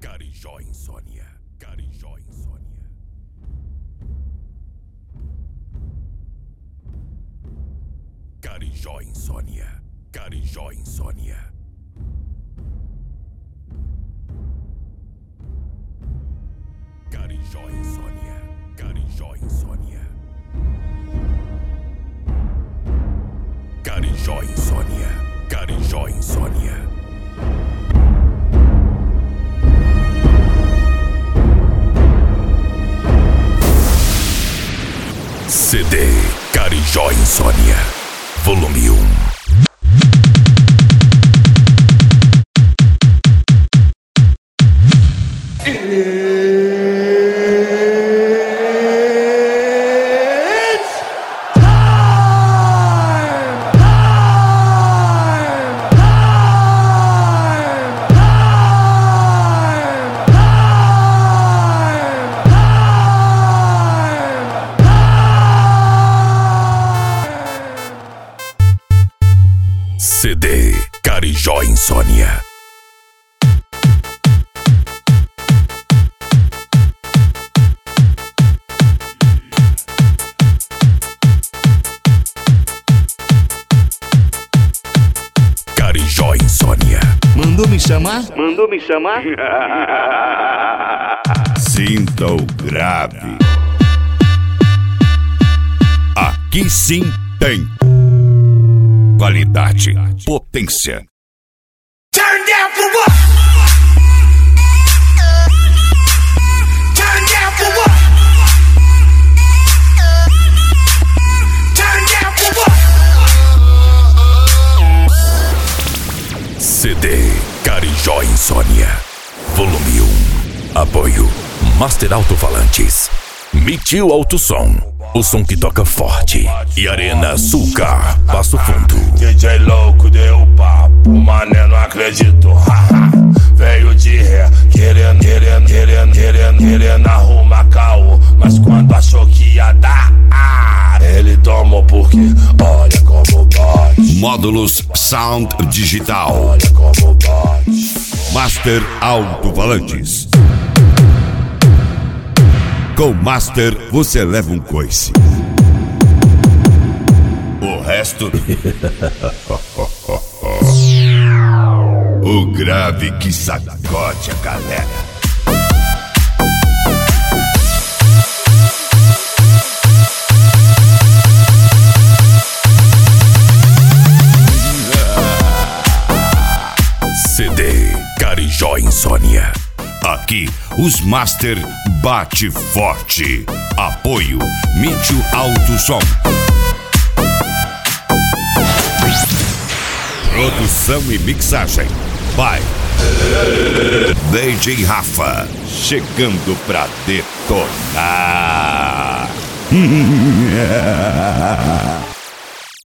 Carijó Insônia. Carijó Insônia. Carijó Insônia. Carijó Insônia. Carijó Insônia. Carijó Insônia. Carijó Insônia. Carijó Insônia. CD Carijó Insônia, volume 1. CD Carijó Insônia. Carijó Insônia. Mandou me chamar? Mandou me chamar? Sinta o grave. Aqui sim tem qualidade, potência. Turn down for what? Turn down for what? Turn down for what? CD Carijó Insônia, volume 1. Apoio Master Alto-Falantes, Mitil Alto Som, o som que toca forte. E Arena Sulcar, Passo Fundo. DJ louco deu papo, mané não acredito. Veio de ré, querendo arrumar caô. Mas quando achou que ia dar, ele tomou porque olha como bate. Módulos Sound Digital. Olha como bate. Master Alto-Falantes. Com Master você leva um coice. O resto o grave que sacode a galera. CD Carijó Insônia. Aqui, os Master bate forte. Apoio Mitil Alto Som. Produção e mixagem by DJ Rafa. Chegando pra detonar.